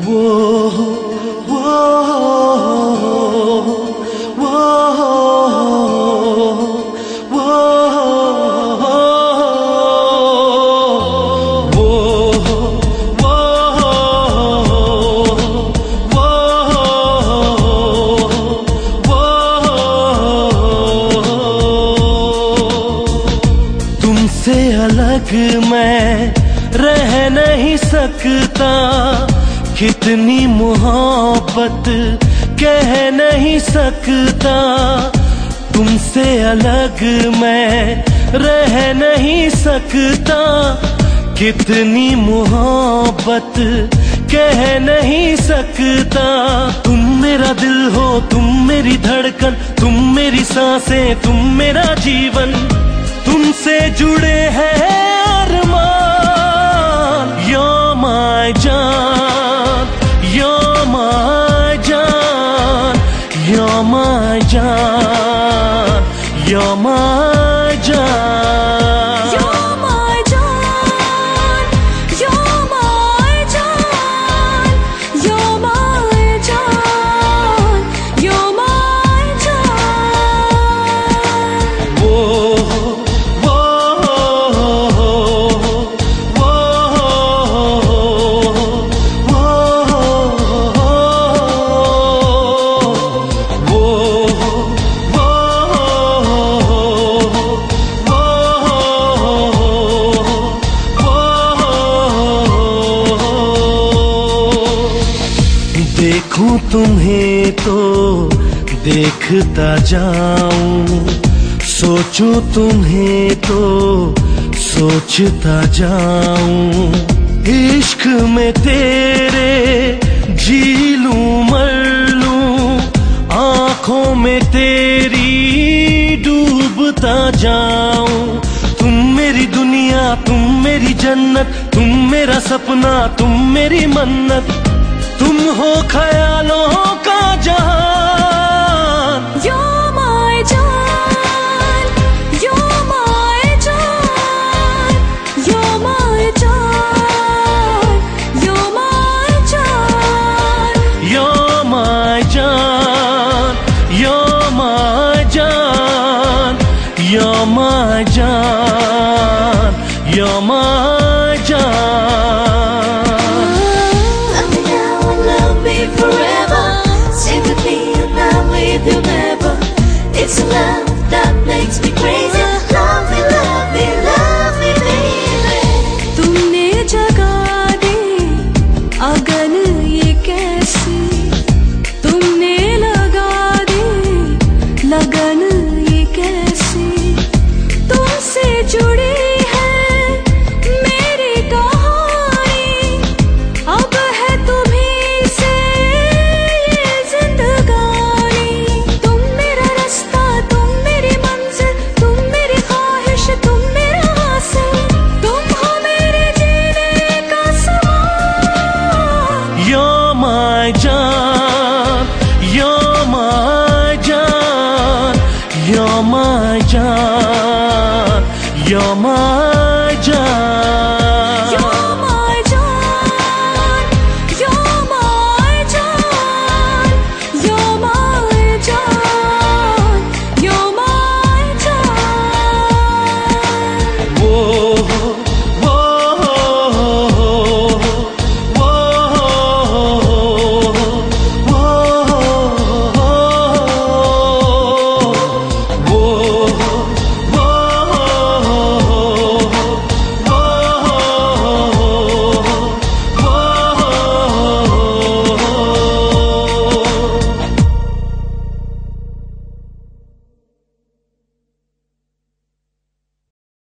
वो वो वो तुमसे अलग मैं रह नहीं सकता, कितनी मोहब्बत कह नहीं सकता। तुमसे अलग मैं रह नहीं सकता, कितनी मोहब्बत कह नहीं सकता। तुम मेरा दिल हो, तुम मेरी धड़कन, तुम मेरी सांसें, तुम मेरा जीवन। तुमसे जुड़े हैं अरमान। You're my जान, you're my जान, you're my जान, you're my जान। You're my जान, you're my जान, you're my जान, you're my जान। देखूं तुम्हें तो देखता जाऊं, सोचूं तुम्हें तो सोचता जाऊं। इश्क में तेरे जी लूं मर लूं, आंखों में तेरी डूबता जाऊं। तुम मेरी दुनिया, तुम मेरी जन्नत, तुम मेरा सपना, तुम मेरी मन्नत। तुम हो ख्यालों